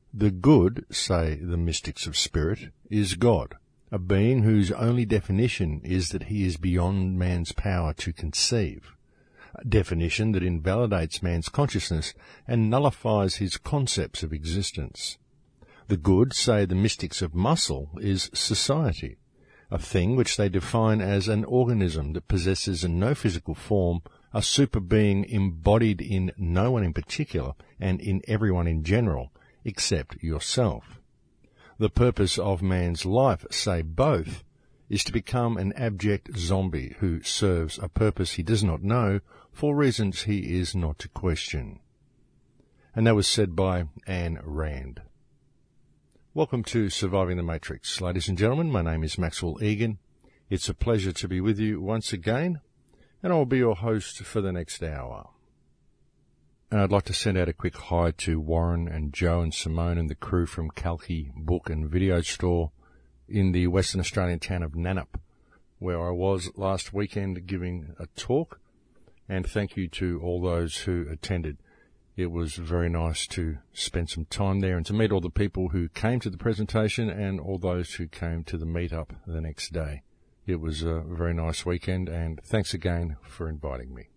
The good, say the mystics of spirit, is God, a being whose only definition is that he is beyond man's power to conceive, a definition that invalidates man's consciousness and nullifies his concepts of existence. The good, say the mystics of muscle, is society, a thing which they define as an organism that possesses no physical form, a super being embodied in no one in particular and in everyone in general, except yourself. The purpose of man's life, say both, is to become an abject zombie who serves a purpose he does not know for reasons he is not to question. And that was said by Ayn Rand. Welcome to Surviving the Matrix. Ladies and gentlemen, my name is Maxwell Egan. It's a pleasure to be with you once again, and I'll be your host for the next hour. And I'd like to send out a quick hi to Warren and Joe and Simone and the crew from Kalki Book and Video Store in the Western Australian town of Nannup, where I was last weekend giving a talk, and thank you to all those who attended. It was very nice to spend some time there and to meet all the people who came to the presentation and all those who came to the meet-up the next day. It was a very nice weekend, and thanks again for inviting me.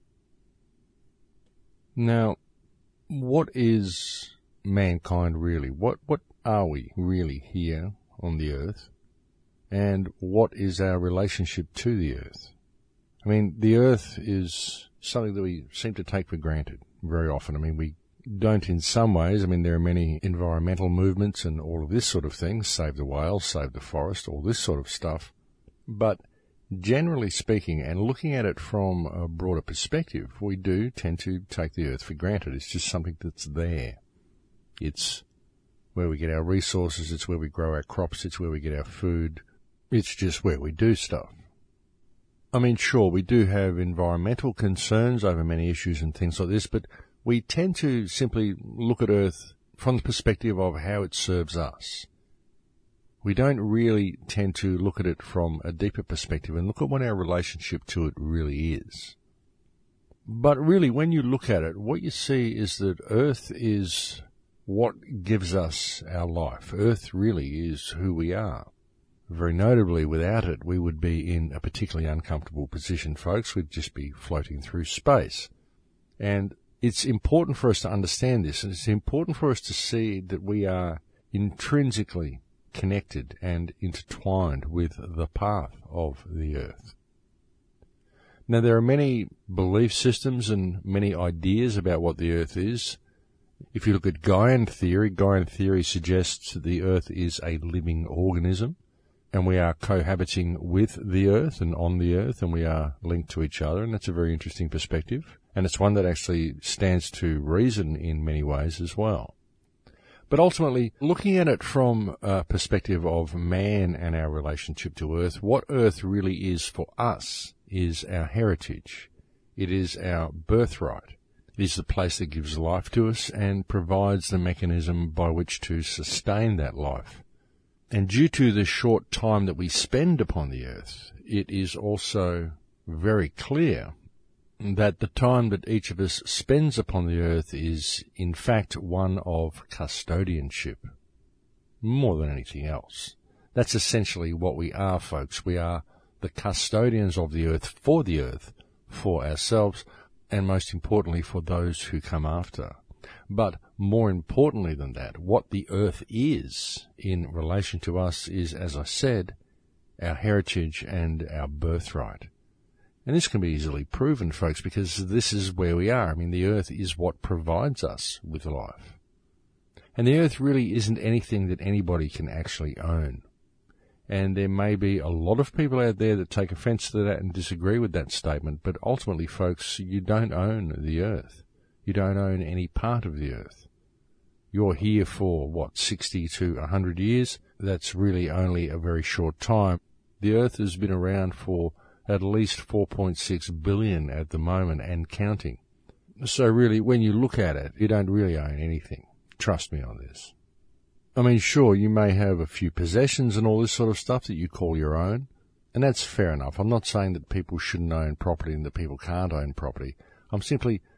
Now, what is mankind really? What are we really here on the earth? And what is our relationship to the earth? I mean, the earth is something that we seem to take for granted very often. I mean, we don't in some ways. I mean, there are many environmental movements and all of this sort of thing, save the whales, save the forest, all this sort of stuff. But generally speaking, and looking at it from a broader perspective, we do tend to take the earth for granted. It's just something that's there. It's where we get our resources, it's where we grow our crops, it's where we get our food. It's just where we do stuff. I mean, sure, we do have environmental concerns over many issues and things like this, but we tend to simply look at Earth from the perspective of how it serves us. We don't really tend to look at it from a deeper perspective and look at what our relationship to it really is. But really, when you look at it, what you see is that Earth is what gives us our life. Earth really is who we are. Very notably, without it, we would be in a particularly uncomfortable position, folks. We'd just be floating through space. And it's important for us to understand this, and it's important for us to see that we are intrinsically connected and intertwined with the path of the earth. Now, there are many belief systems and many ideas about what the earth is. If you look at Gaian theory suggests that the earth is a living organism, and we are cohabiting with the earth and on the earth, and we are linked to each other, and that's a very interesting perspective, and it's one that actually stands to reason in many ways as well. But ultimately, looking at it from a perspective of man and our relationship to earth, what earth really is for us is our heritage. It is our birthright. It is the place that gives life to us and provides the mechanism by which to sustain that life. And due to the short time that we spend upon the earth, it is also very clear that the time that each of us spends upon the earth is, in fact, one of custodianship, more than anything else. That's essentially what we are, folks. We are the custodians of the earth, for ourselves, and most importantly, for those who come after. But more importantly than that, what the earth is in relation to us is, as I said, our heritage and our birthright. And this can be easily proven, folks, because this is where we are. I mean, the earth is what provides us with life. And the earth really isn't anything that anybody can actually own. And there may be a lot of people out there that take offense to that and disagree with that statement, but ultimately, folks, you don't own the earth. You don't own any part of the earth. You're here for, 60 to 100 years? That's really only a very short time. The earth has been around for at least 4.6 billion at the moment and counting. So really, when you look at it, you don't really own anything. Trust me on this. I mean, sure, you may have a few possessions and all this sort of stuff that you call your own, and that's fair enough. I'm not saying that people shouldn't own property and that people can't own property. I'm simply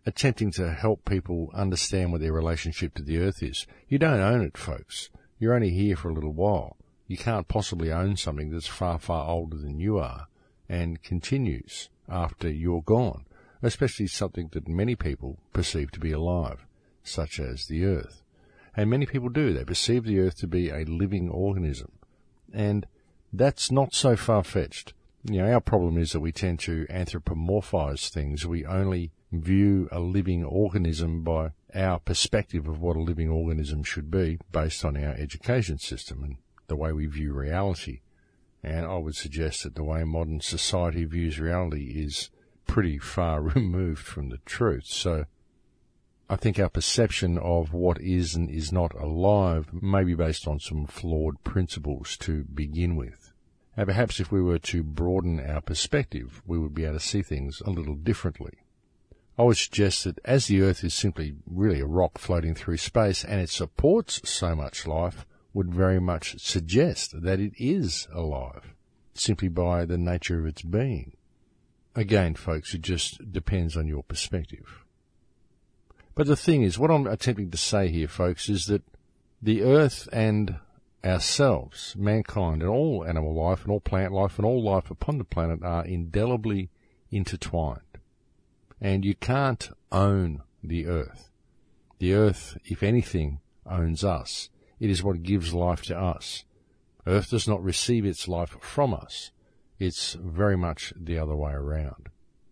attempting to help people understand what their relationship to the earth is. You don't own it, folks. You're only here for a little while. You can't possibly own something that's far, far older than you are and continues after you're gone, especially something that many people perceive to be alive, such as the earth. And many people do. They perceive the earth to be a living organism. And that's not so far-fetched. Our problem is that we tend to anthropomorphize things. We only view a living organism by our perspective of what a living organism should be based on our education system and the way we view reality. And I would suggest that the way modern society views reality is pretty far removed from the truth. So I think our perception of what is and is not alive may be based on some flawed principles to begin with. And perhaps if we were to broaden our perspective, we would be able to see things a little differently. I would suggest that as the Earth is simply really a rock floating through space and it supports so much life, would very much suggest that it is alive, simply by the nature of its being. Again, folks, it just depends on your perspective. But the thing is, what I'm attempting to say here, folks, is that the Earth and ourselves, mankind, and all animal life, and all plant life, and all life upon the planet are indelibly intertwined. And you can't own the Earth. The Earth, if anything, owns us. It is what gives life to us. Earth does not receive its life from us. It's very much the other way around.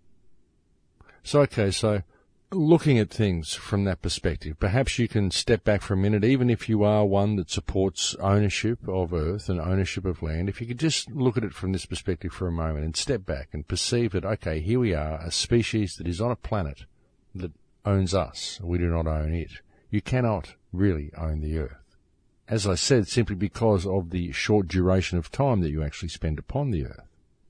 So looking at things from that perspective, perhaps you can step back for a minute, even if you are one that supports ownership of Earth and ownership of land. If you could just look at it from this perspective for a moment and step back and perceive that, okay, here we are, a species that is on a planet that owns us. We do not own it. You cannot really own the Earth. As I said, simply because of the short duration of time that you actually spend upon the Earth.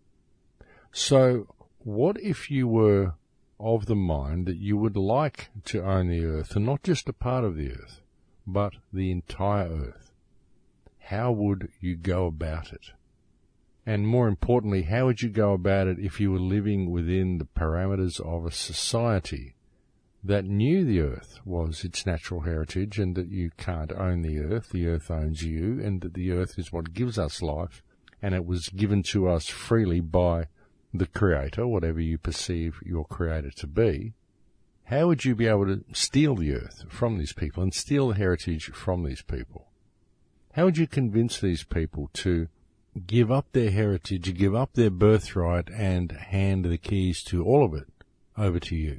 So, what if you were of the mind that you would like to own the Earth, and not just a part of the Earth, but the entire Earth? How would you go about it? And more importantly, how would you go about it if you were living within the parameters of a society that knew the Earth was its natural heritage, and that you can't own the Earth owns you, and that the Earth is what gives us life, and it was given to us freely by the Creator, whatever you perceive your Creator to be? How would you be able to steal the Earth from these people and steal the heritage from these people? How would you convince these people to give up their heritage, give up their birthright, and hand the keys to all of it over to you?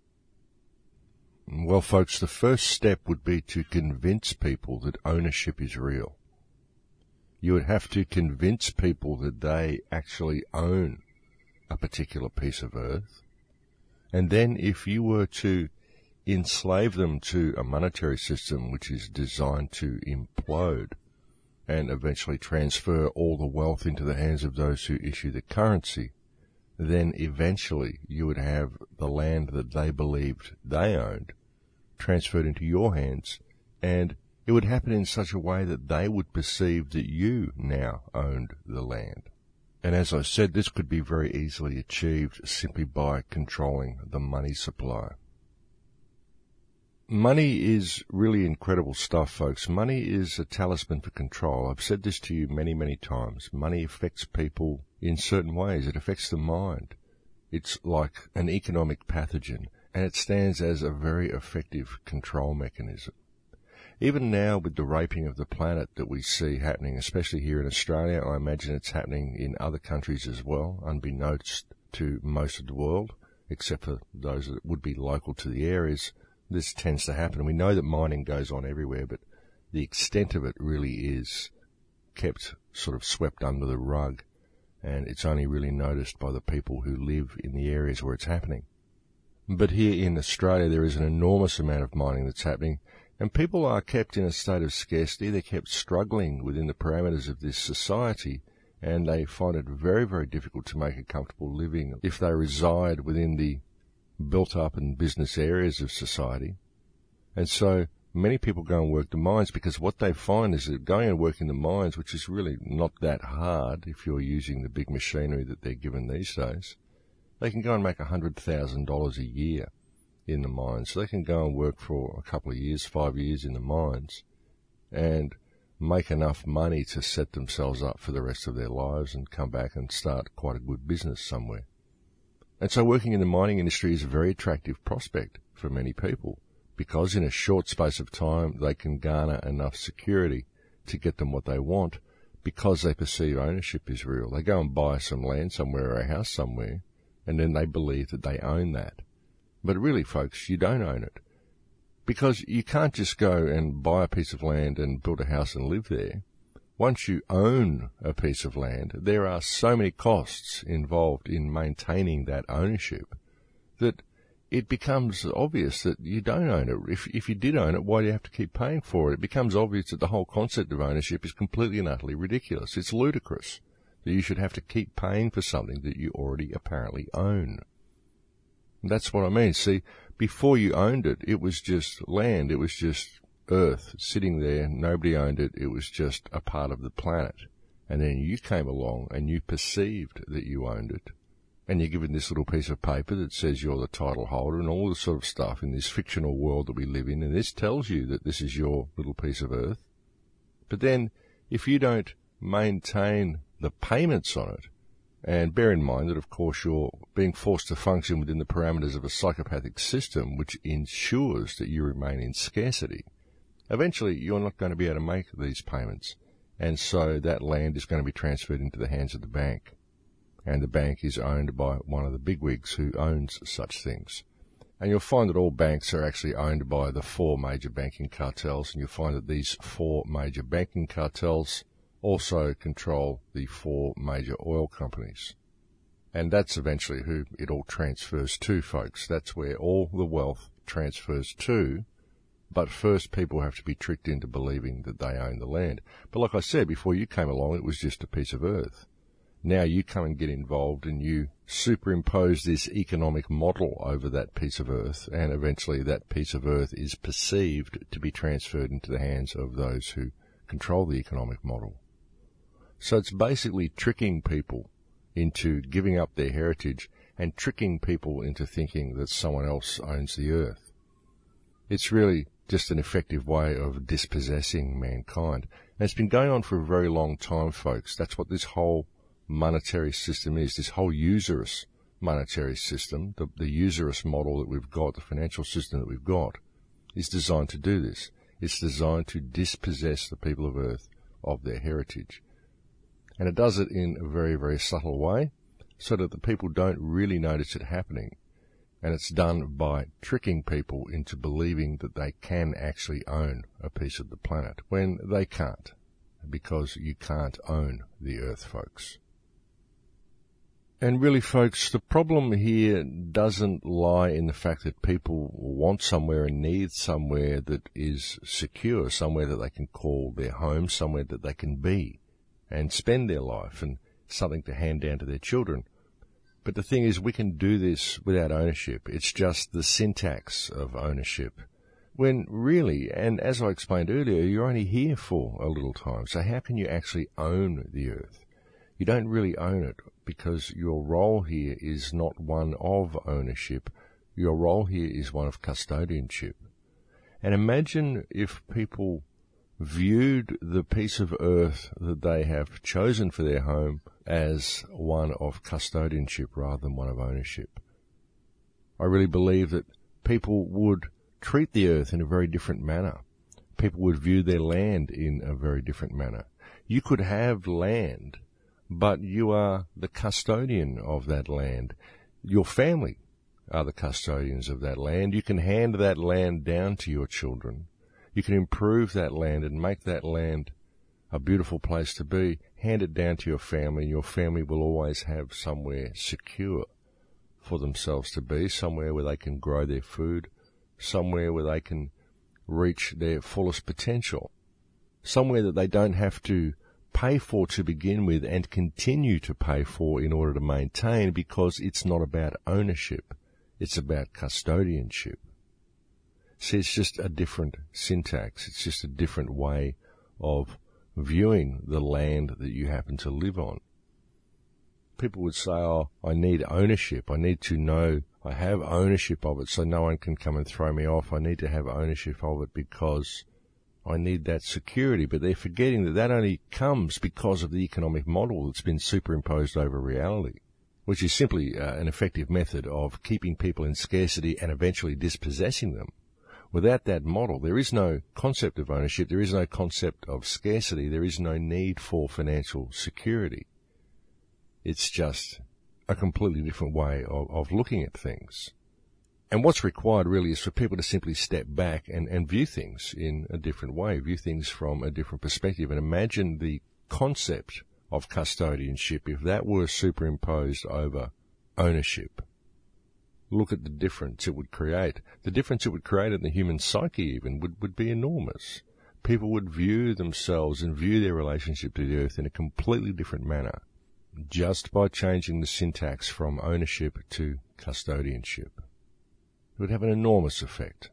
Well, folks, the first step would be to convince people that ownership is real. You would have to convince people that they actually own a particular piece of earth. And then if you were to enslave them to a monetary system which is designed to implode and eventually transfer all the wealth into the hands of those who issue the currency, then eventually you would have the land that they believed they owned transferred into your hands, and it would happen in such a way that they would perceive that you now owned the land. And as I said, this could be very easily achieved simply by controlling the money supply. Money is really incredible stuff, folks. Money is a talisman for control. I've said this to you many, many times. Money affects people in certain ways. It affects the mind. It's like an economic pathogen, and it stands as a very effective control mechanism. Even now, with the raping of the planet that we see happening, especially here in Australia, I imagine it's happening in other countries as well, unbeknownst to most of the world, except for those that would be local to the areas. This tends to happen. We know that mining goes on everywhere, but the extent of it really is kept sort of swept under the rug, and it's only really noticed by the people who live in the areas where it's happening. But here in Australia, there is an enormous amount of mining that's happening, and people are kept in a state of scarcity. They're kept struggling within the parameters of this society, and they find it very, very difficult to make a comfortable living if they reside within the built-up and business areas of society. And so many people go and work the mines, because what they find is that going and working the mines, which is really not that hard if you're using the big machinery that they're given these days, they can go and make $100,000 a year. in the mines. So they can go and work for a couple of years, 5 years in the mines, and make enough money to set themselves up for the rest of their lives and come back and start quite a good business somewhere. And so working in the mining industry is a very attractive prospect for many people, because in a short space of time they can garner enough security to get them what they want, because they perceive ownership is real. They go and buy some land somewhere or a house somewhere, and then they believe that they own that. But really, folks, you don't own it. Because you can't just go and buy a piece of land and build a house and live there. Once you own a piece of land, there are so many costs involved in maintaining that ownership that it becomes obvious that you don't own it. If you did own it, why do you have to keep paying for it? It becomes obvious that the whole concept of ownership is completely and utterly ridiculous. It's ludicrous that you should have to keep paying for something that you already apparently own. And that's what I mean. See, before you owned it, it was just land. It was just earth sitting there. Nobody owned it. It was just a part of the planet. And then you came along and you perceived that you owned it. And you're given this little piece of paper that says you're the title holder and all this sort of stuff in this fictional world that we live in. And this tells you that this is your little piece of earth. But then if you don't maintain the payments on it, and bear in mind that, of course, you're being forced to function within the parameters of a psychopathic system which ensures that you remain in scarcity, eventually you're not going to be able to make these payments. And so that land is going to be transferred into the hands of the bank. And the bank is owned by one of the bigwigs who owns such things. And you'll find that all banks are actually owned by the 4 major banking cartels, and you'll find that these 4 major banking cartels also control the 4 major oil companies. And that's eventually who it all transfers to, folks. That's where all the wealth transfers to. But first, people have to be tricked into believing that they own the land. But like I said, before you came along, it was just a piece of earth. Now you come and get involved and you superimpose this economic model over that piece of earth, and eventually that piece of earth is perceived to be transferred into the hands of those who control the economic model. So it's basically tricking people into giving up their heritage and tricking people into thinking that someone else owns the earth. It's really just an effective way of dispossessing mankind. And it's been going on for a very long time, folks. That's what this whole monetary system is, this whole usurious monetary system, the usurious model that we've got, the financial system that we've got, is designed to do this. It's designed to dispossess the people of Earth of their heritage. And it does it in a very, very subtle way, so that the people don't really notice it happening. And it's done by tricking people into believing that they can actually own a piece of the planet, when they can't, because you can't own the Earth, folks. And really, folks, the problem here doesn't lie in the fact that people want somewhere and need somewhere that is secure, somewhere that they can call their home, somewhere that they can be and spend their life, and something to hand down to their children. But the thing is, we can do this without ownership. It's just the syntax of ownership. When really, and as I explained earlier, you're only here for a little time. So how can you actually own the Earth? You don't really own it, because your role here is not one of ownership. Your role here is one of custodianship. And imagine if people viewed the piece of earth that they have chosen for their home as one of custodianship rather than one of ownership. I really believe that people would treat the earth in a very different manner. People would view their land in a very different manner. You could have land, but you are the custodian of that land. Your family are the custodians of that land. You can hand that land down to your children. You can improve that land and make that land a beautiful place to be. Hand it down to your family, and your family will always have somewhere secure for themselves to be, somewhere where they can grow their food, somewhere where they can reach their fullest potential, somewhere that they don't have to pay for to begin with and continue to pay for in order to maintain, because it's not about ownership, it's about custodianship. See, it's just a different syntax. It's just a different way of viewing the land that you happen to live on. people would say, oh, I need ownership. I need to know I have ownership of it so no one can come and throw me off. I need to have ownership of it because I need that security. But they're forgetting that that only comes because of the economic model that's been superimposed over reality, which is simply an effective method of keeping people in scarcity and eventually dispossessing them. Without that model, there is no concept of ownership, there is no concept of scarcity, there is no need for financial security. It's just a completely different way of looking at things. And what's required really is for people to simply step back and view things in a different way, view things from a different perspective, and imagine the concept of custodianship if that were superimposed over ownership. Look at the difference it would create. The difference it would create in the human psyche even would be enormous. People would view themselves and view their relationship to the earth in a completely different manner, just by changing the syntax from ownership to custodianship. It would have an enormous effect.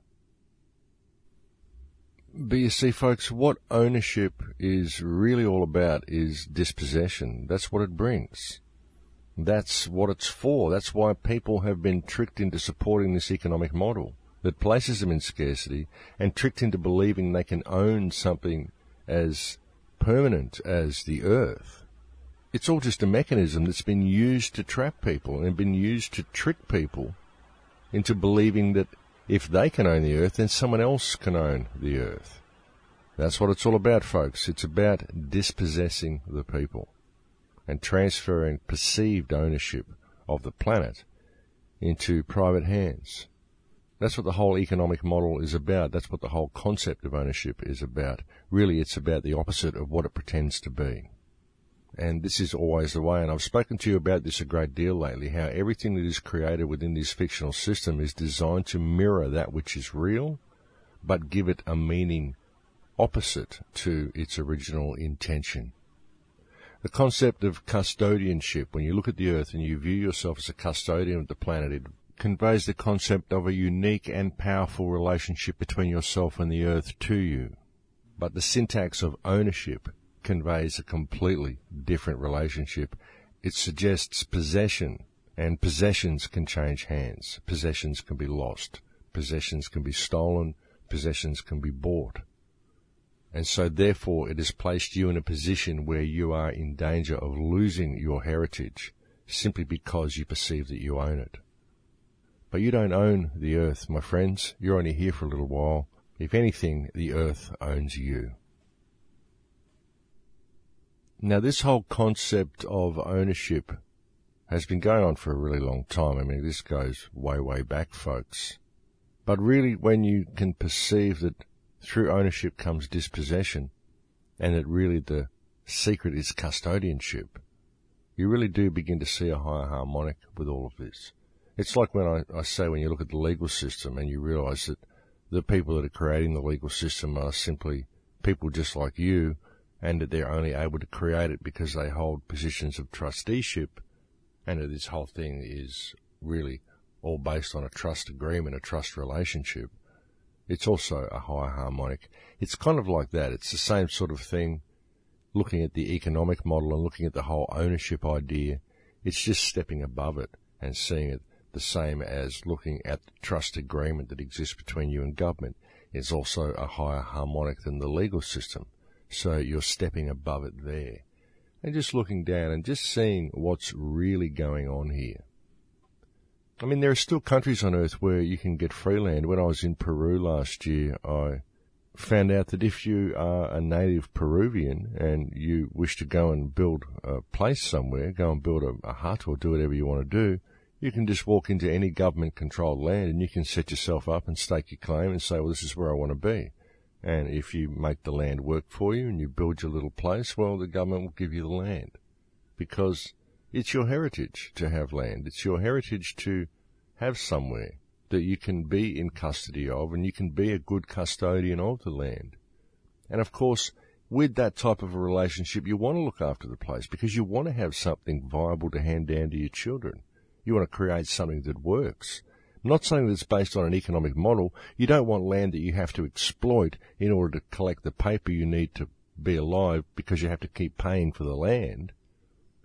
But you see, folks, what ownership is really all about is dispossession. That's what it brings. That's what it's for. That's why people have been tricked into supporting this economic model that places them in scarcity and tricked into believing they can own something as permanent as the earth. It's all just a mechanism that's been used to trap people and been used to trick people into believing that if they can own the earth, then someone else can own the earth. That's what it's all about, folks. It's about dispossessing the people and transferring perceived ownership of the planet into private hands. That's what the whole economic model is about. That's what the whole concept of ownership is about. Really, it's about the opposite of what it pretends to be. And this is always the way, and I've spoken to you about this a great deal lately, how everything that is created within this fictional system is designed to mirror that which is real, but give it a meaning opposite to its original intention. The concept of custodianship, when you look at the earth and you view yourself as a custodian of the planet, it conveys the concept of a unique and powerful relationship between yourself and the earth to you. But the syntax of ownership conveys a completely different relationship. It suggests possession, and possessions can change hands. Possessions can be lost. Possessions can be stolen. Possessions can be bought. And so therefore it has placed you in a position where you are in danger of losing your heritage simply because you perceive that you own it. But you don't own the earth, my friends. You're only here for a little while. If anything, the earth owns you. Now, this whole concept of ownership has been going on for a really long time. I mean, this goes way, way back, folks. But really, when you can perceive that through ownership comes dispossession, and that really the secret is custodianship, you really do begin to see a higher harmonic with all of this. It's like when I say when you look at the legal system and you realise that the people that are creating the legal system are simply people just like you, and that they're only able to create it because they hold positions of trusteeship, and that this whole thing is really all based on a trust agreement, a trust relationship. It's also a higher harmonic. It's kind of like that. It's the same sort of thing, looking at the economic model and looking at the whole ownership idea. It's just stepping above it and seeing it the same as looking at the trust agreement that exists between you and government. It's also a higher harmonic than the legal system. So you're stepping above it there and just looking down and just seeing what's really going on here. I mean, there are still countries on earth where you can get free land. When I was in Peru last year, I found out that if you are a native Peruvian and you wish to go and build a place somewhere, go and build a hut or do whatever you want to do, you can just walk into any government-controlled land and you can set yourself up and stake your claim and say, well, this is where I want to be. And if you make the land work for you and you build your little place, well, the government will give you the land. Because it's your heritage to have land. It's your heritage to have somewhere that you can be in custody of, and you can be a good custodian of the land. And of course, with that type of a relationship, you want to look after the place because you want to have something viable to hand down to your children. You want to create something that works, not something that's based on an economic model. You don't want land that you have to exploit in order to collect the paper you need to be alive because you have to keep paying for the land.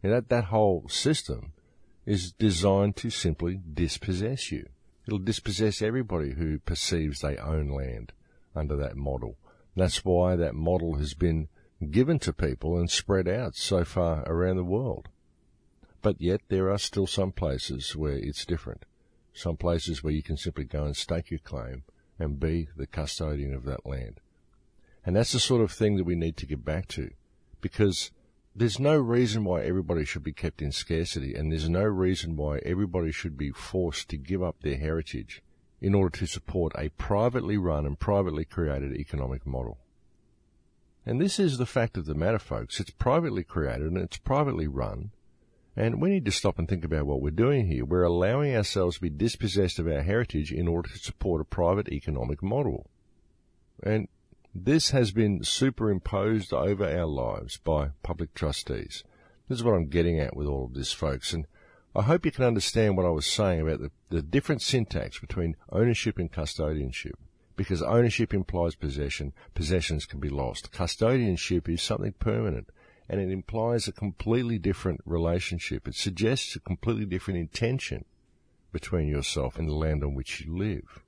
That whole system is designed to simply dispossess you. It'll dispossess everybody who perceives they own land under that model. That's why that model has been given to people and spread out so far around the world. But yet there are still some places where it's different. Some places where you can simply go and stake your claim and be the custodian of that land. And that's the sort of thing that we need to get back to, because there's no reason why everybody should be kept in scarcity, and there's no reason why everybody should be forced to give up their heritage in order to support a privately run and privately created economic model. And this is the fact of the matter, folks. It's privately created and it's privately run. And we need to stop and think about what we're doing here. We're allowing ourselves to be dispossessed of our heritage in order to support a private economic model. And this has been superimposed over our lives by public trustees. This is what I'm getting at with all of this, folks. And I hope you can understand what I was saying about the different syntax between ownership and custodianship. Because ownership implies possession, possessions can be lost. Custodianship is something permanent, and it implies a completely different relationship. It suggests a completely different intention between yourself and the land on which you live.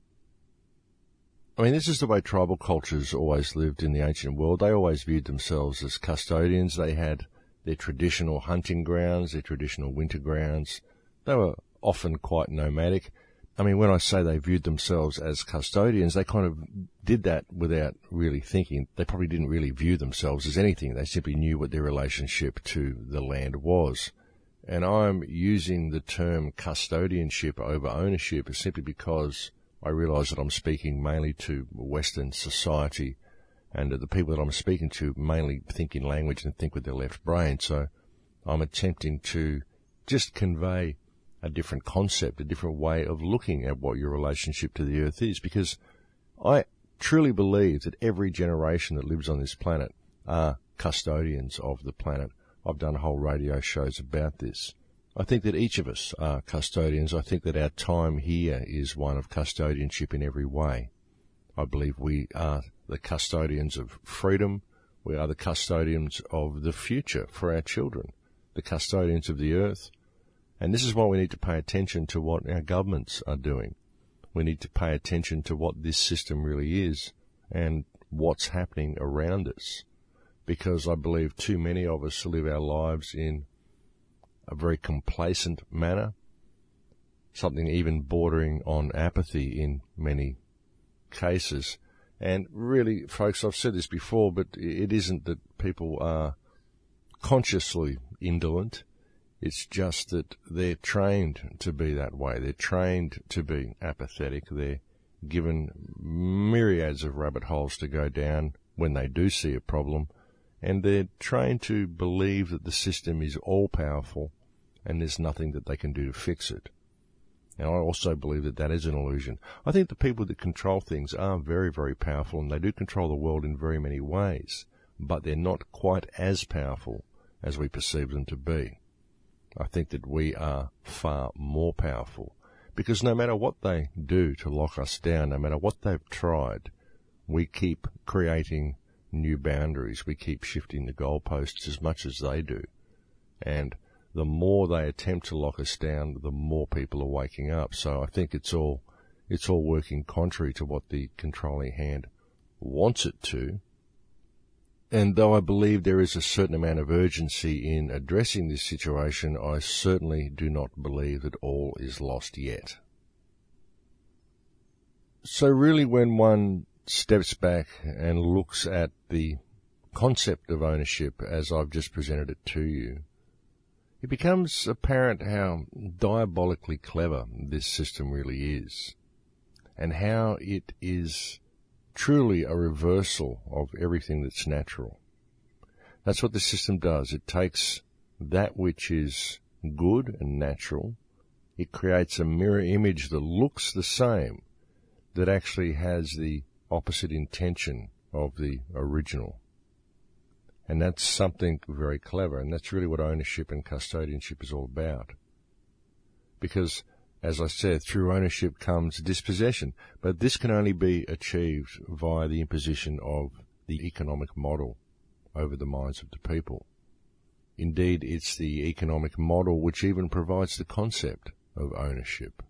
I mean, this is the way tribal cultures always lived in the ancient world. They always viewed themselves as custodians. They had their traditional hunting grounds, their traditional winter grounds. They were often quite nomadic. I mean, when I say they viewed themselves as custodians, they kind of did that without really thinking. They probably didn't really view themselves as anything. They simply knew what their relationship to the land was. And I'm using the term custodianship over ownership simply because I realise that I'm speaking mainly to Western society, and the people that I'm speaking to mainly think in language and think with their left brain. So I'm attempting to just convey a different concept, a different way of looking at what your relationship to the earth is, because I truly believe that every generation that lives on this planet are custodians of the planet. I've done whole radio shows about this. I think that each of us are custodians. I think that our time here is one of custodianship in every way. I believe we are the custodians of freedom. We are the custodians of the future for our children, the custodians of the earth. And this is why we need to pay attention to what our governments are doing. We need to pay attention to what this system really is and what's happening around us. Because I believe too many of us live our lives in a very complacent manner, something even bordering on apathy in many cases. And really, folks, I've said this before, but it isn't that people are consciously indolent. It's just that they're trained to be that way. They're trained to be apathetic. They're given myriads of rabbit holes to go down when they do see a problem. And they're trained to believe that the system is all-powerful and there's nothing that they can do to fix it. And I also believe that that is an illusion. I think the people that control things are very, very powerful, and they do control the world in very many ways, but they're not quite as powerful as we perceive them to be. I think that we are far more powerful, because no matter what they do to lock us down, no matter what they've tried, we keep creating new boundaries. We keep shifting the goalposts as much as they do. And the more they attempt to lock us down, the more people are waking up. So I think it's all working contrary to what the controlling hand wants it to. And though I believe there is a certain amount of urgency in addressing this situation, I certainly do not believe that all is lost yet. So really, when one steps back and looks at the concept of ownership as I've just presented it to you, it becomes apparent how diabolically clever this system really is, and how it is truly a reversal of everything that's natural. That's what the system does. It takes that which is good and natural, it creates a mirror image that looks the same, that actually has the opposite intention of the original. And that's something very clever, and that's really what ownership and custodianship is all about. Because, as I said, through ownership comes dispossession, but this can only be achieved via the imposition of the economic model over the minds of the people. Indeed, it's the economic model which even provides the concept of ownership.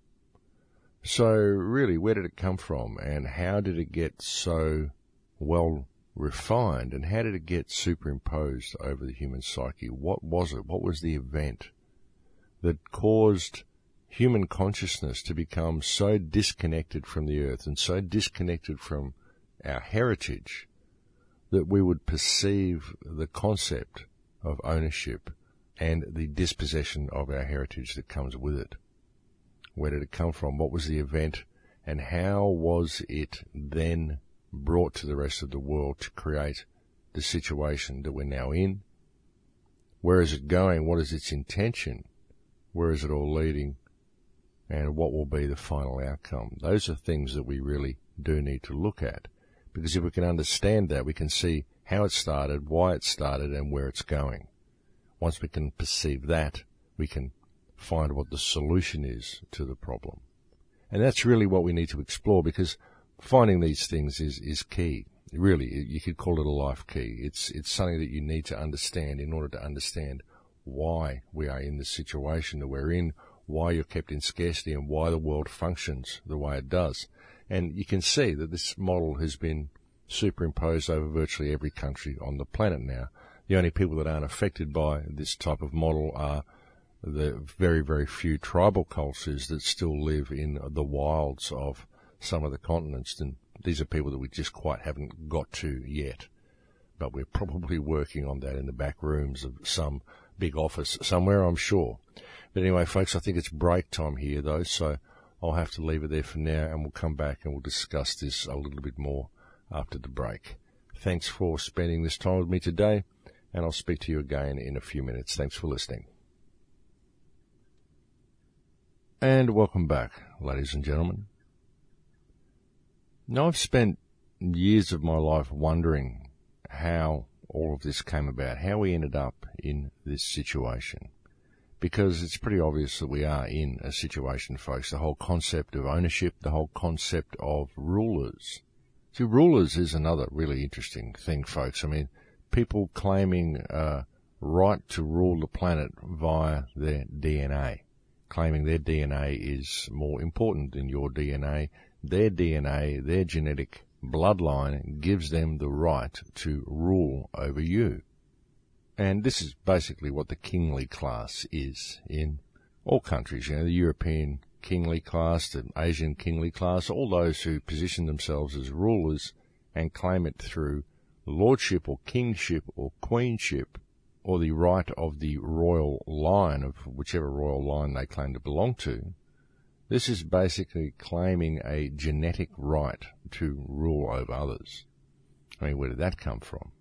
So really, where did it come from, and how did it get so well refined, and how did it get superimposed over the human psyche? What was it? What was the event that caused human consciousness to become so disconnected from the earth and so disconnected from our heritage that we would perceive the concept of ownership and the dispossession of our heritage that comes with it? Where did it come from? What was the event? And how was it then brought to the rest of the world to create the situation that we're now in? Where is it going? What is its intention? Where is it all leading? And what will be the final outcome? Those are things that we really do need to look at, because if we can understand that, we can see how it started, why it started, and where it's going. Once we can perceive that, we can find what the solution is to the problem. And that's really what we need to explore, because finding these things is key. Really, you could call it a life key. It's something that you need to understand in order to understand why we are in the situation that we're in, why you're kept in scarcity, and why the world functions the way it does. And you can see that this model has been superimposed over virtually every country on the planet now. The only people that aren't affected by this type of model are the very, very few tribal cultures that still live in the wilds of some of the continents. And these are people that we just quite haven't got to yet. But we're probably working on that in the back rooms of some big office somewhere, I'm sure. But anyway, folks, I think it's break time here, though, so I'll have to leave it there for now, and we'll come back and we'll discuss this a little bit more after the break. Thanks for spending this time with me today, and I'll speak to you again in a few minutes. Thanks for listening. And welcome back, ladies and gentlemen. Now, I've spent years of my life wondering how all of this came about, how we ended up in this situation. Because it's pretty obvious that we are in a situation, folks. The whole concept of ownership, the whole concept of rulers. See, rulers is another really interesting thing, folks. I mean, people claiming right to rule the planet via their DNA, claiming their DNA is more important than your DNA. Their DNA, their genetic bloodline gives them the right to rule over you. And this is basically what the kingly class is in all countries. You know, the European kingly class, the Asian kingly class, all those who position themselves as rulers and claim it through lordship or kingship or queenship or the right of the royal line of whichever royal line they claim to belong to. This is basically claiming a genetic right to rule over others. I mean, where did that come from?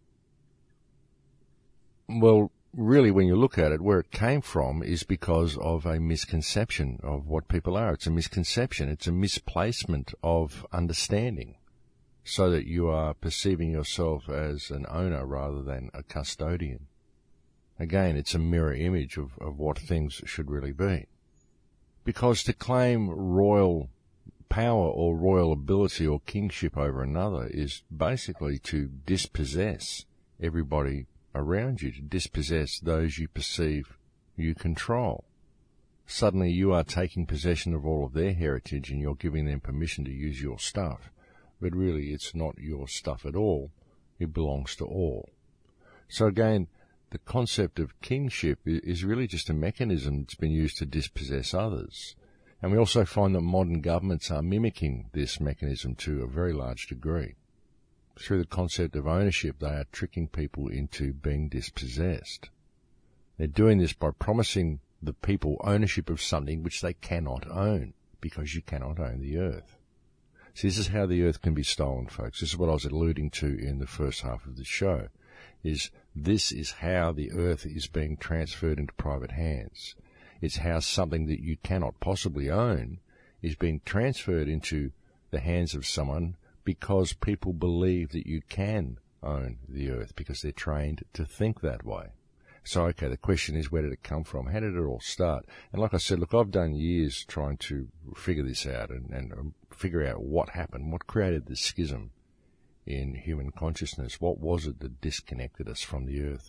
Well, really, when you look at it, where it came from is because of a misconception of what people are. It's a misconception. It's a misplacement of understanding, so that you are perceiving yourself as an owner rather than a custodian. Again, it's a mirror image of what things should really be. Because to claim royal power or royal ability or kingship over another is basically to dispossess everybody around you, to dispossess those you perceive you control. Suddenly you are taking possession of all of their heritage and you're giving them permission to use your stuff. But really it's not your stuff at all. It belongs to all. So again, the concept of kingship is really just a mechanism that's been used to dispossess others. And we also find that modern governments are mimicking this mechanism to a very large degree. Through the concept of ownership, they are tricking people into being dispossessed. They're doing this by promising the people ownership of something which they cannot own, because you cannot own the earth. See, this is how the earth can be stolen, folks. This is what I was alluding to in the first half of the show, this is how the earth is being transferred into private hands. It's how something that you cannot possibly own is being transferred into the hands of someone because people believe that you can own the earth, because they're trained to think that way. So, okay, the question is, where did it come from? How did it all start? And like I said, look, I've done years trying to figure this out and figure out what happened, what created the schism in human consciousness. What was it that disconnected us from the earth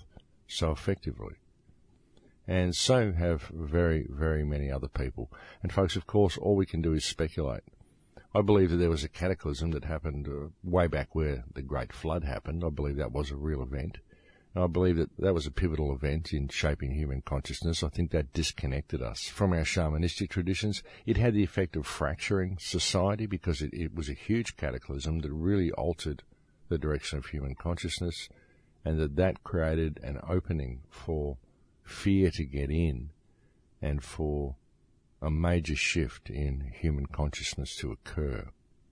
so effectively. And so have very, very many other people. And folks, of course, all we can do is speculate. I believe that there was a cataclysm that happened way back where the Great Flood happened. I believe that was a real event. And I believe that that was a pivotal event in shaping human consciousness. I think that disconnected us from our shamanistic traditions. It had the effect of fracturing society because it was a huge cataclysm that really altered the direction of human consciousness, and that created an opening for fear to get in and for a major shift in human consciousness to occur.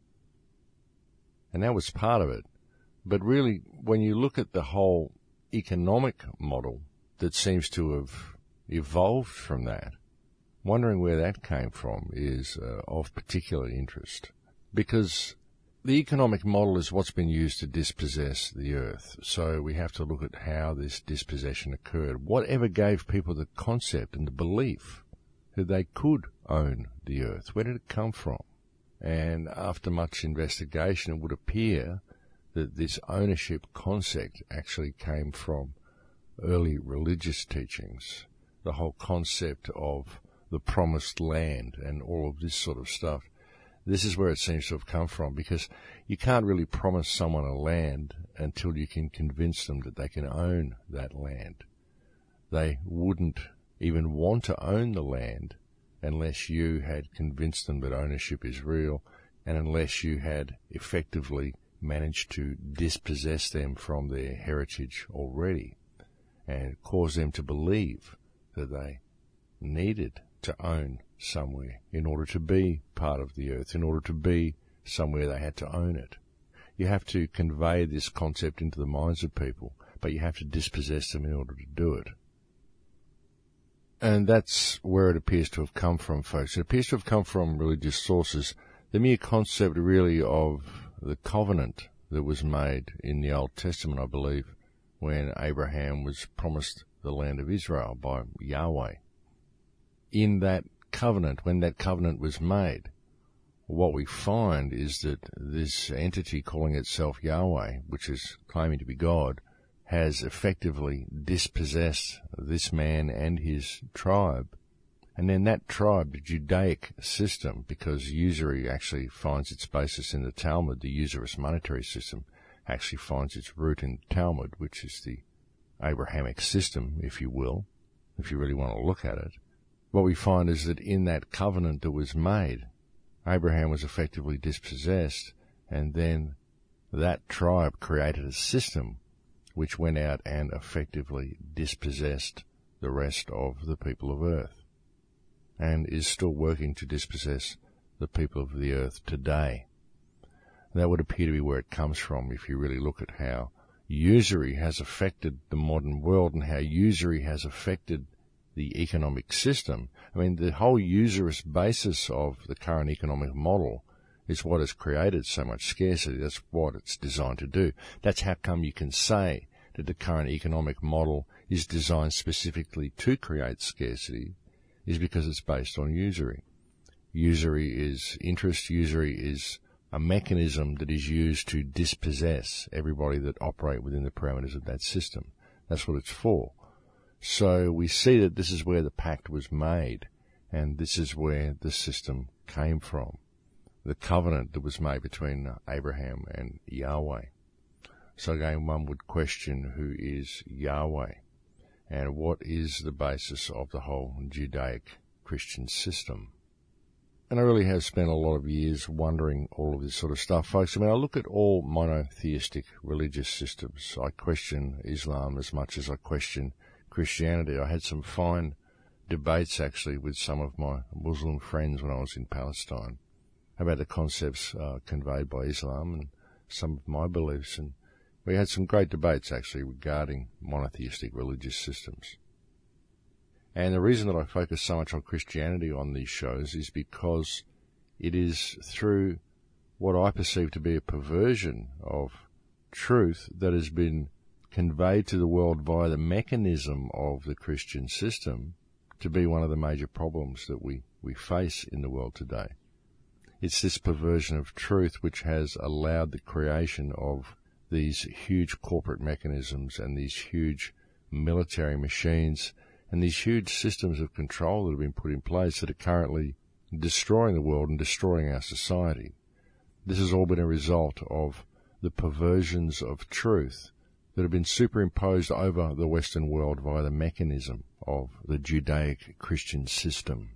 And that was part of it. But really, when you look at the whole economic model that seems to have evolved from that, wondering where that came from is of particular interest. Because the economic model is what's been used to dispossess the earth. So we have to look at how this dispossession occurred. Whatever gave people the concept and the belief that they could own the earth? Where did it come from? And after much investigation, it would appear that this ownership concept actually came from early religious teachings. The whole concept of the promised land and all of this sort of stuff. This is where it seems to have come from, because you can't really promise someone a land until you can convince them that they can own that land. They wouldn't even want to own the land unless you had convinced them that ownership is real, and unless you had effectively managed to dispossess them from their heritage already and cause them to believe that they needed to own somewhere in order to be part of the earth, in order to be somewhere they had to own it. You have to convey this concept into the minds of people, but you have to dispossess them in order to do it. And that's where it appears to have come from, folks. It appears to have come from religious sources. The mere concept really of the covenant that was made in the Old Testament, I believe, when Abraham was promised the land of Israel by Yahweh. In that covenant, when that covenant was made, what we find is that this entity calling itself Yahweh, which is claiming to be God, has effectively dispossessed this man and his tribe. And then that tribe, the Judaic system, because usury actually finds its basis in the Talmud, the usurious monetary system actually finds its root in the Talmud, which is the Abrahamic system, if you will, if you really want to look at it. What we find is that in that covenant that was made, Abraham was effectively dispossessed, and then that tribe created a system which went out and effectively dispossessed the rest of the people of earth, and is still working to dispossess the people of the earth today. That would appear to be where it comes from if you really look at how usury has affected the modern world and how usury has affected the economic system. I mean, the whole usurious basis of the current economic model is what has created so much scarcity. That's what it's designed to do. That's how come you can say that the current economic model is designed specifically to create scarcity, is because it's based on usury. Usury is interest. Usury is a mechanism that is used to dispossess everybody that operate within the parameters of that system. That's what it's for. So we see that this is where the pact was made, and this is where the system came from, the covenant that was made between Abraham and Yahweh. So again, one would question who is Yahweh, and what is the basis of the whole Judaic Christian system. And I really have spent a lot of years wondering all of this sort of stuff, folks. I mean, I look at all monotheistic religious systems. I question Islam as much as I question Christianity. I had some fine debates actually with some of my Muslim friends when I was in Palestine about the concepts conveyed by Islam and some of my beliefs, and we had some great debates actually regarding monotheistic religious systems. And the reason that I focus so much on Christianity on these shows is because it is through what I perceive to be a perversion of truth that has been conveyed to the world via the mechanism of the Christian system to be one of the major problems that we face in the world today. It's this perversion of truth which has allowed the creation of these huge corporate mechanisms and these huge military machines, and these huge systems of control that have been put in place that are currently destroying the world and destroying our society. This has all been a result of the perversions of truth that have been superimposed over the Western world via the mechanism of the Judaic Christian system.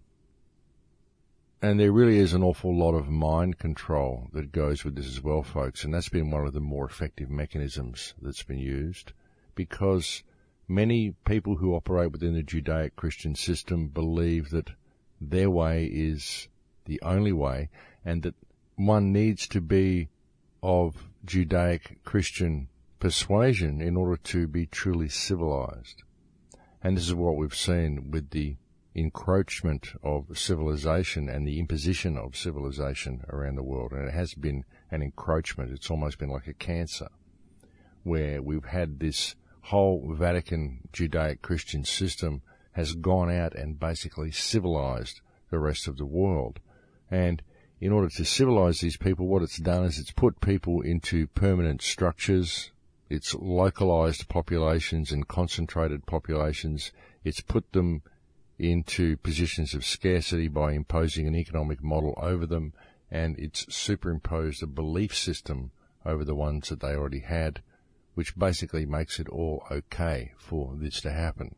And there really is an awful lot of mind control that goes with this as well, folks, and that's been one of the more effective mechanisms that's been used, because many people who operate within the Judaic Christian system believe that their way is the only way, and that one needs to be of Judaic Christian persuasion in order to be truly civilized. And this is what we've seen with the encroachment of civilization and the imposition of civilization around the world. And it has been an encroachment. It's almost been like a cancer, where we've had this whole Vatican Judaic Christian system has gone out and basically civilized the rest of the world. And in order to civilize these people, what it's done is it's put people into permanent structures. It's localized populations and concentrated populations. It's put them into positions of scarcity by imposing an economic model over them, and it's superimposed a belief system over the ones that they already had, which basically makes it all okay for this to happen.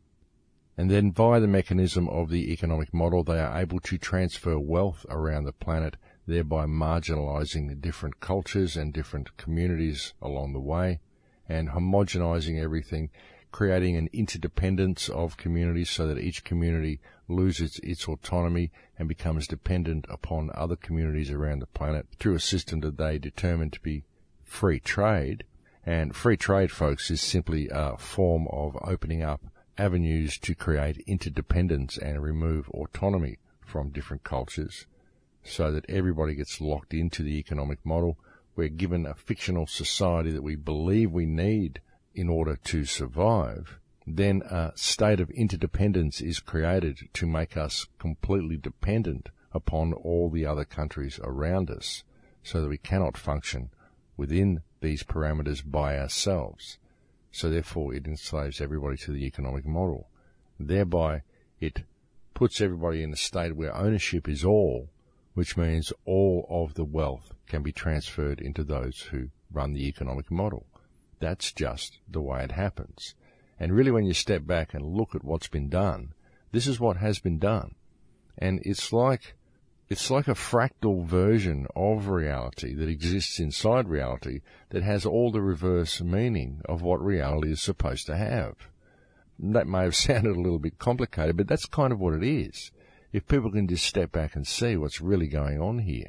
And then via the mechanism of the economic model, they are able to transfer wealth around the planet, thereby marginalizing different cultures and different communities along the way, and homogenizing everything, creating an interdependence of communities so that each community loses its autonomy and becomes dependent upon other communities around the planet through a system that they determine to be free trade. And free trade, folks, is simply a form of opening up avenues to create interdependence and remove autonomy from different cultures so that everybody gets locked into the economic model. We're given a fictional society that we believe we need in order to survive. Then a state of interdependence is created to make us completely dependent upon all the other countries around us so that we cannot function within these parameters by ourselves. So therefore it enslaves everybody to the economic model. Thereby it puts everybody in a state where ownership is all, which means all of the wealth can be transferred into those who run the economic model. That's just the way it happens. And really when you step back and look at what's been done, this is what has been done. And it's like a fractal version of reality that exists inside reality that has all the reverse meaning of what reality is supposed to have. That may have sounded a little bit complicated, but that's kind of what it is. If people can just step back and see what's really going on here.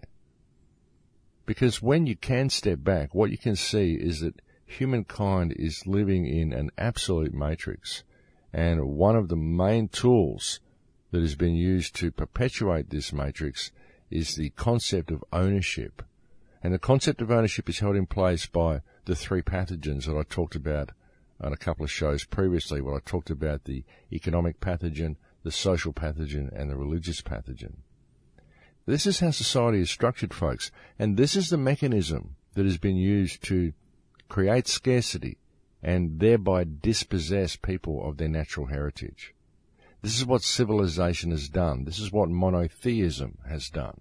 Because when you can step back, what you can see is that humankind is living in an absolute matrix, and one of the main tools that has been used to perpetuate this matrix is the concept of ownership. And the concept of ownership is held in place by the three pathogens that I talked about on a couple of shows previously, where I talked about the economic pathogen, the social pathogen, and the religious pathogen. This is how society is structured, folks, and this is the mechanism that has been used to create scarcity and thereby dispossess people of their natural heritage. This is what civilization has done. This is what monotheism has done.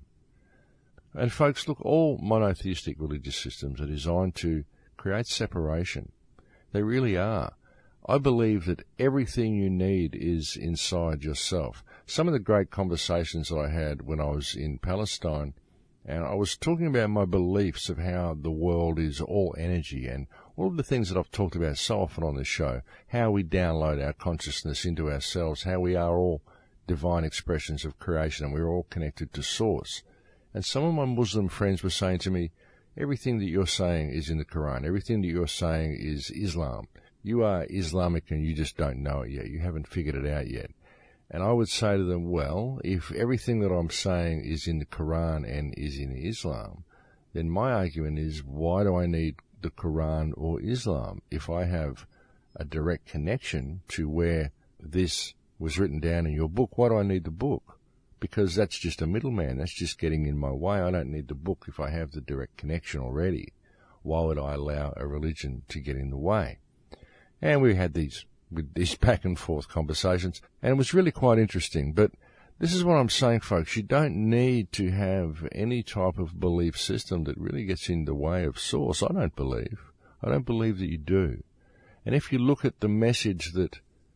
And folks, look, all monotheistic religious systems are designed to create separation. They really are. I believe that everything you need is inside yourself. Some of the great conversations that I had when I was in Palestine, and I was talking about my beliefs of how the world is all energy and all of the things that I've talked about so often on this show, how we download our consciousness into ourselves, how we are all divine expressions of creation and we're all connected to Source. And some of my Muslim friends were saying to me, everything that you're saying is in the Quran, everything that you're saying is Islam. You are Islamic and you just don't know it yet. You haven't figured it out yet. And I would say to them, well, if everything that I'm saying is in the Quran and is in Islam, then my argument is, why do I need the Quran or Islam? If I have a direct connection to where this was written down in your book, why do I need the book? Because that's just a middleman. That's just getting in my way. I don't need the book if I have the direct connection already. Why would I allow a religion to get in the way? And we had these with these back and forth conversations, and it was really quite interesting. But this is what I'm saying, folks. You don't need to have any type of belief system that really gets in the way of Source. I don't believe that you do. And if you look at the message that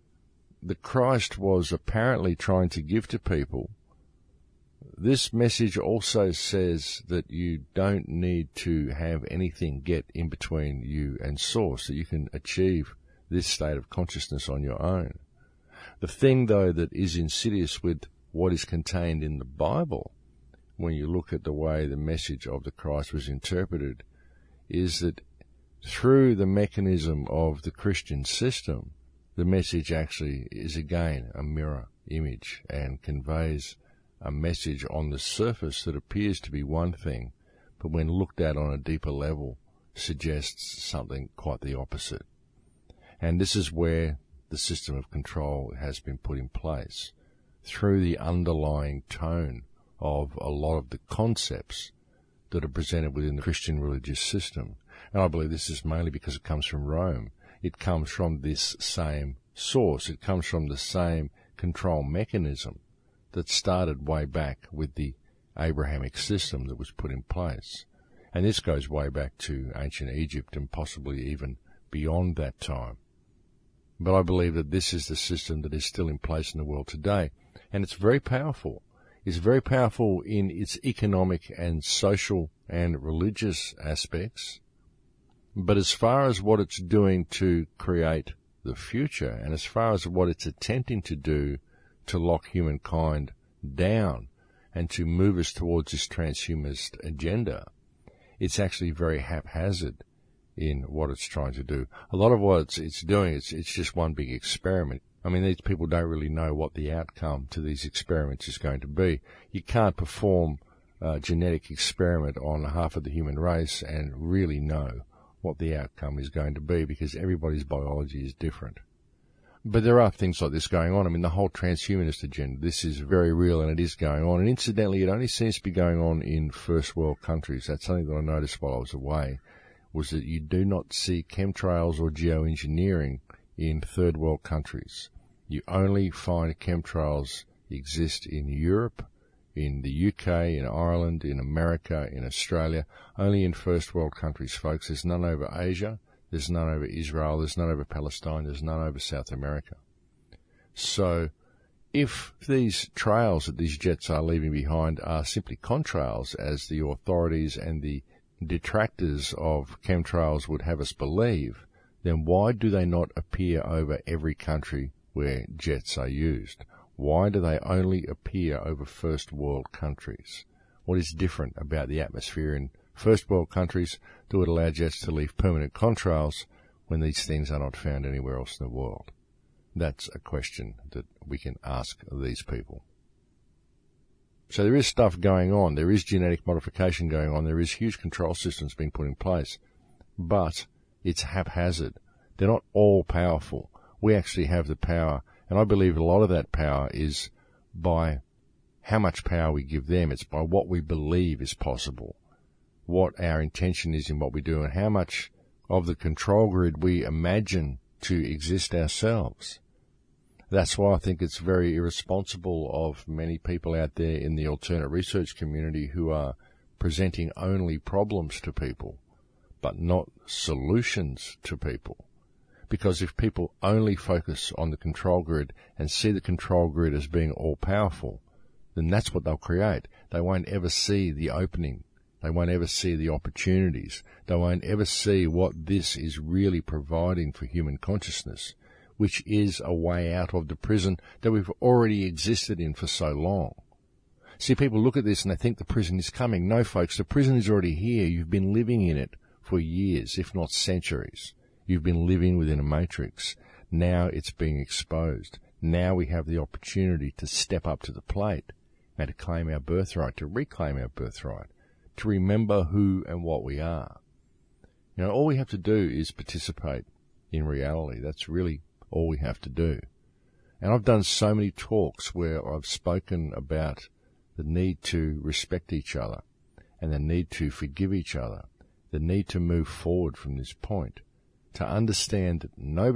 Christ was apparently trying to give to people, this message also says that you don't need to have anything get in between you and Source, that you can achieve this state of consciousness on your own. The thing, though, that is insidious with what is contained in the Bible, when you look at the way the message of the Christ was interpreted, is that through the mechanism of the Christian system, the message actually is again a mirror image and conveys a message on the surface that appears to be one thing, but when looked at on a deeper level suggests something quite the opposite. And this is where the system of control has been put in place, through the underlying tone of a lot of the concepts that are presented within the Christian religious system. And I believe this is mainly because it comes from Rome. It comes from this same source. It comes from the same control mechanism that started way back with the Abrahamic system that was put in place. And this goes way back to ancient Egypt and possibly even beyond that time. But I believe that this is the system that is still in place in the world today. And it's very powerful. It's very powerful in its economic and social and religious aspects. But as far as what it's doing to create the future, and as far as what it's attempting to do to lock humankind down and to move us towards this transhumanist agenda, it's actually very haphazard in what it's trying to do. A lot of what it's doing, it's just one big experiment. I mean, these people don't really know what the outcome to these experiments is going to be. You can't perform a genetic experiment on half of the human race and really know what the outcome is going to be, because everybody's biology is different. But there are things like this going on. I mean, the whole transhumanist agenda, this is very real and it is going on. And incidentally, it only seems to be going on in first world countries. That's something that I noticed while I was away, was that you do not see chemtrails or geoengineering in third world countries. You only find chemtrails exist in Europe, in the UK, in Ireland, in America, in Australia, only in first world countries, folks. There's none over Asia, there's none over Israel, there's none over Palestine, there's none over South America. So if these trails that these jets are leaving behind are simply contrails, as the authorities and the detractors of chemtrails would have us believe, then why do they not appear over every country where jets are used? Why do they only appear over first world countries? What is different about the atmosphere in first world countries that would allow jets to leave permanent contrails when these things are not found anywhere else in the world? That's a question that we can ask these people. So there is stuff going on. There is genetic modification going on. There is huge control systems being put in place. But it's haphazard. They're not all powerful. We actually have the power, and I believe a lot of that power is by how much power we give them. It's by what we believe is possible, what our intention is in what we do, and how much of the control grid we imagine to exist ourselves. That's why I think it's very irresponsible of many people out there in the alternate research community who are presenting only problems to people, but not solutions to people. Because if people only focus on the control grid and see the control grid as being all-powerful, then that's what they'll create. They won't ever see the opening. They won't ever see the opportunities. They won't ever see what this is really providing for human consciousness, which is a way out of the prison that we've already existed in for so long. See, people look at this and they think the prison is coming. No, folks, the prison is already here. You've been living in it for years, if not centuries. You've been living within a matrix. Now it's being exposed. Now we have the opportunity to step up to the plate and to claim our birthright, to reclaim our birthright, to remember who and what we are. You know, all we have to do is participate in reality. That's really all we have to do. And I've done so many talks where I've spoken about the need to respect each other and the need to forgive each other, the need to move forward from this point, to understand that nobody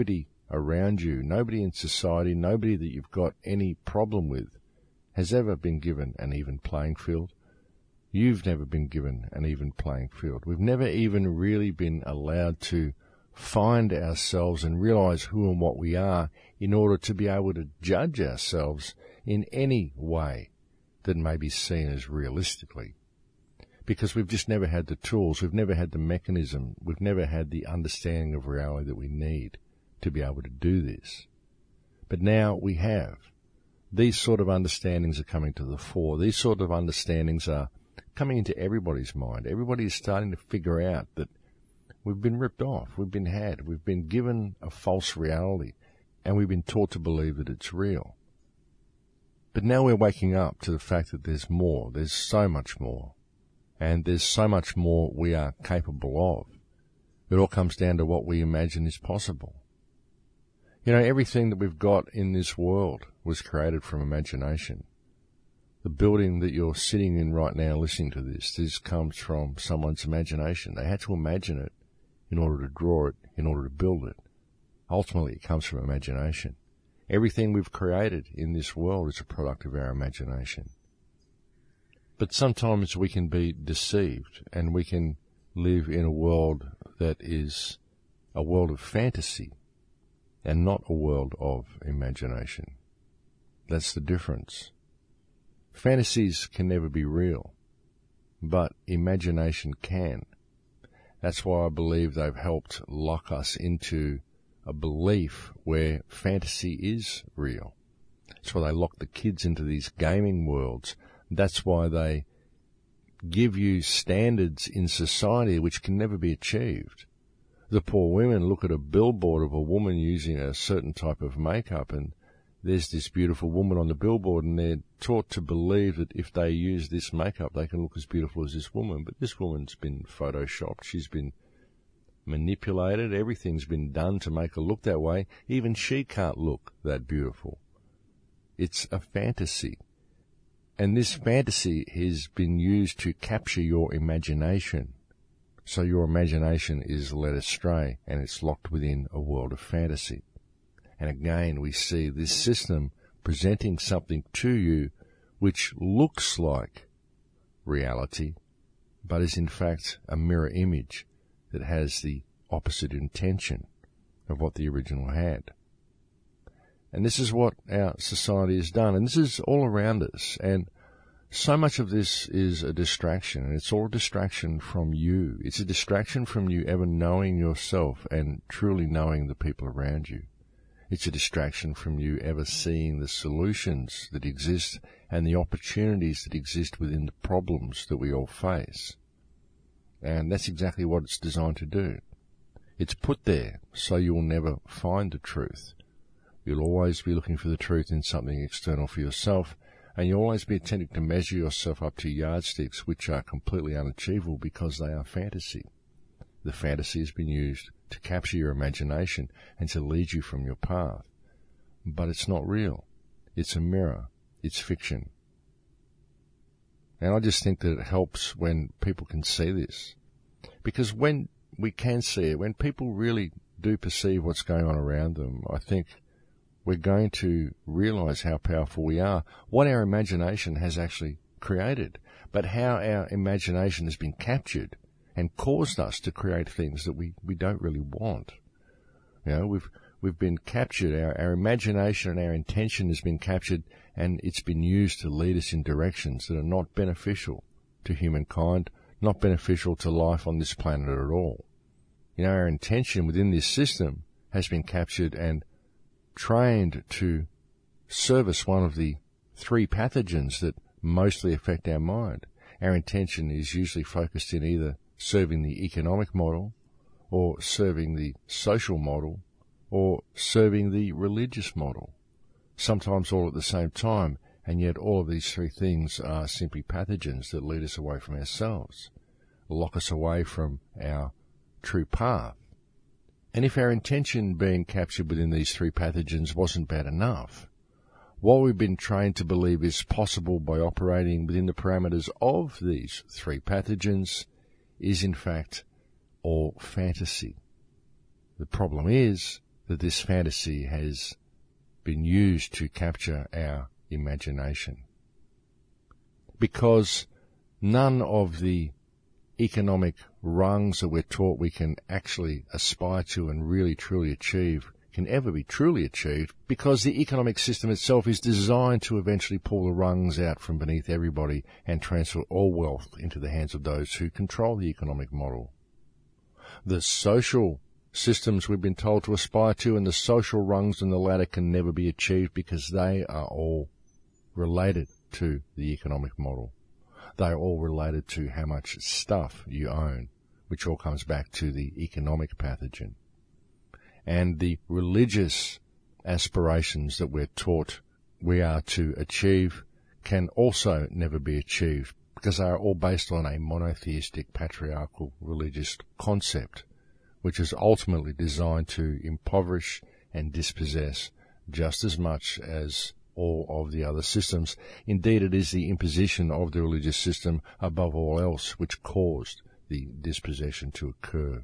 around you, nobody in society, nobody that you've got any problem with has ever been given an even playing field. You've never been given an even playing field. We've never even really been allowed to find ourselves and realize who and what we are in order to be able to judge ourselves in any way that may be seen as realistically. Because we've just never had the tools, we've never had the mechanism, we've never had the understanding of reality that we need to be able to do this. But now we have. These sort of understandings are coming to the fore. These sort of understandings are coming into everybody's mind. Everybody is starting to figure out that we've been ripped off, we've been had, we've been given a false reality, and we've been taught to believe that it's real. But now we're waking up to the fact that there's more, there's so much more, and there's so much more we are capable of. It all comes down to what we imagine is possible. You know, everything that we've got in this world was created from imagination. The building that you're sitting in right now listening to this comes from someone's imagination. They had to imagine it in order to draw it, in order to build it. Ultimately, it comes from imagination. Everything we've created in this world is a product of our imagination. But sometimes we can be deceived, and we can live in a world that is a world of fantasy and not a world of imagination. That's the difference. Fantasies can never be real, but imagination can. That's why I believe they've helped lock us into a belief where fantasy is real. That's why they lock the kids into these gaming worlds. That's why they give you standards in society which can never be achieved. The poor women look at a billboard of a woman using a certain type of makeup, and there's this beautiful woman on the billboard, and they're taught to believe that if they use this makeup, they can look as beautiful as this woman. But this woman's been photoshopped. She's been manipulated. Everything's been done to make her look that way. Even she can't look that beautiful. It's a fantasy. And this fantasy has been used to capture your imagination. So your imagination is led astray, and it's locked within a world of fantasy. And again, we see this system presenting something to you which looks like reality, but is in fact a mirror image that has the opposite intention of what the original had. And this is what our society has done, and this is all around us. And so much of this is a distraction, and it's all a distraction from you. It's a distraction from you ever knowing yourself and truly knowing the people around you. It's a distraction from you ever seeing the solutions that exist and the opportunities that exist within the problems that we all face. And that's exactly what it's designed to do. It's put there so you will never find the truth. You'll always be looking for the truth in something external for yourself, and you'll always be attempting to measure yourself up to yardsticks which are completely unachievable because they are fantasy. The fantasy has been used to capture your imagination and to lead you from your path. But it's not real. It's a mirror. It's fiction. And I just think that it helps when people can see this. Because when we can see it, when people really do perceive what's going on around them, I think we're going to realize how powerful we are, what our imagination has actually created, but how our imagination has been captured and caused us to create things that we don't really want. You know, we've been captured, our imagination and our intention has been captured, and it's been used to lead us in directions that are not beneficial to humankind, not beneficial to life on this planet at all. You know, our intention within this system has been captured and trained to service one of the three pathogens that mostly affect our mind. Our intention is usually focused in either serving the economic model, or serving the social model, or serving the religious model. Sometimes all at the same time, and yet all of these three things are simply pathogens that lead us away from ourselves, lock us away from our true path. And if our intention being captured within these three pathogens wasn't bad enough, what we've been trained to believe is possible by operating within the parameters of these three pathogens is in fact all fantasy. The problem is that this fantasy has been used to capture our imagination. Because none of the economic rungs that we're taught we can actually aspire to and really truly achieve can ever be truly achieved, because the economic system itself is designed to eventually pull the rungs out from beneath everybody and transfer all wealth into the hands of those who control the economic model. The social systems we've been told to aspire to and the social rungs on the ladder can never be achieved, because they are all related to the economic model. They are all related to how much stuff you own, which all comes back to the economic pathogen. And the religious aspirations that we're taught we are to achieve can also never be achieved, because they are all based on a monotheistic, patriarchal religious concept, which is ultimately designed to impoverish and dispossess just as much as all of the other systems. Indeed, it is the imposition of the religious system above all else which caused the dispossession to occur.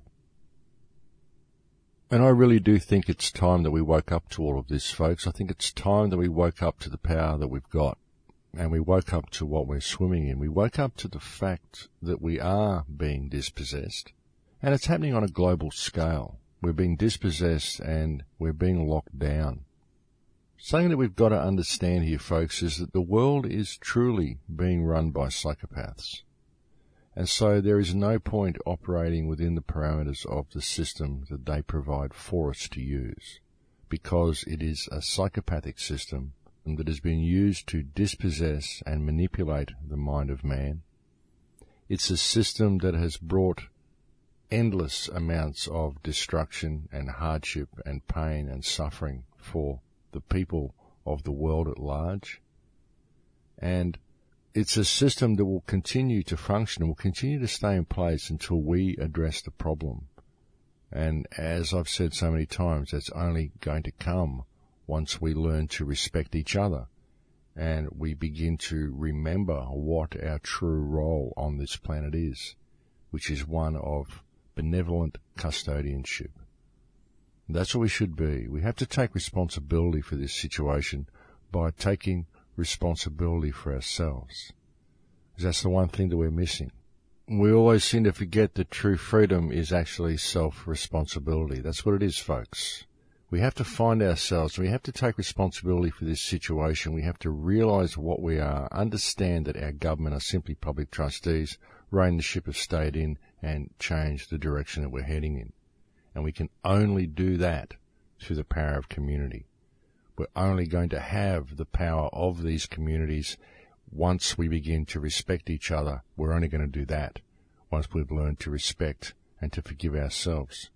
And I really do think it's time that we woke up to all of this, folks. I think it's time that we woke up to the power that we've got, and we woke up to what we're swimming in. We woke up to the fact that we are being dispossessed, and it's happening on a global scale. We're being dispossessed and we're being locked down. Something that we've got to understand here, folks, is that the world is truly being run by psychopaths. And so there is no point operating within the parameters of the system that they provide for us to use, because it is a psychopathic system that has been used to dispossess and manipulate the mind of man. It's a system that has brought endless amounts of destruction and hardship and pain and suffering for the people of the world at large. And it's a system that will continue to function and will continue to stay in place until we address the problem. And as I've said so many times, that's only going to come once we learn to respect each other and we begin to remember what our true role on this planet is, which is one of benevolent custodianship. That's what we should be. We have to take responsibility for this situation by taking responsibility for ourselves. Because that's the one thing that we're missing. We always seem to forget that true freedom is actually self-responsibility. That's what it is, folks. We have to find ourselves. We have to take responsibility for this situation. We have to realize what we are, understand that our government are simply public trustees, rein the ship of state in and change the direction that we're heading in. And we can only do that through the power of community. We're only going to have the power of these communities once we begin to respect each other. We're only going to do that once we've learned to respect and to forgive ourselves.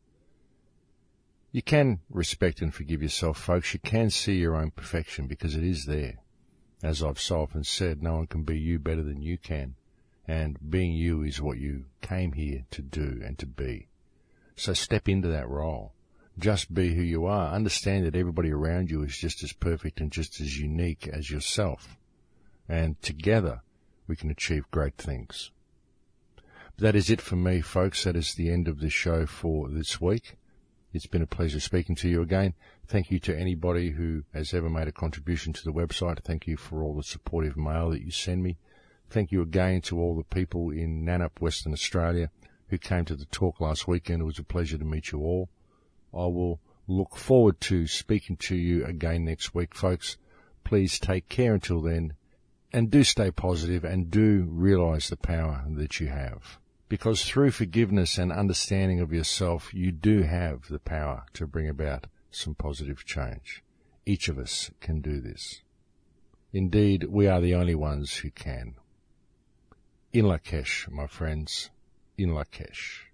You can respect and forgive yourself, folks. You can see your own perfection, because it is there. As I've so often said, no one can be you better than you can. And being you is what you came here to do and to be. So step into that role. Just be who you are. Understand that everybody around you is just as perfect and just as unique as yourself. And together we can achieve great things. But that is it for me, folks. That is the end of the show for this week. It's been a pleasure speaking to you again. Thank you to anybody who has ever made a contribution to the website. Thank you for all the supportive mail that you send me. Thank you again to all the people in Nannup, Western Australia, who came to the talk last weekend. It was a pleasure to meet you all. I will look forward to speaking to you again next week, folks. Please take care until then, and do stay positive and do realize the power that you have. Because through forgiveness and understanding of yourself, you do have the power to bring about some positive change. Each of us can do this. Indeed, we are the only ones who can. In Lakesh, my friends, in Lakesh.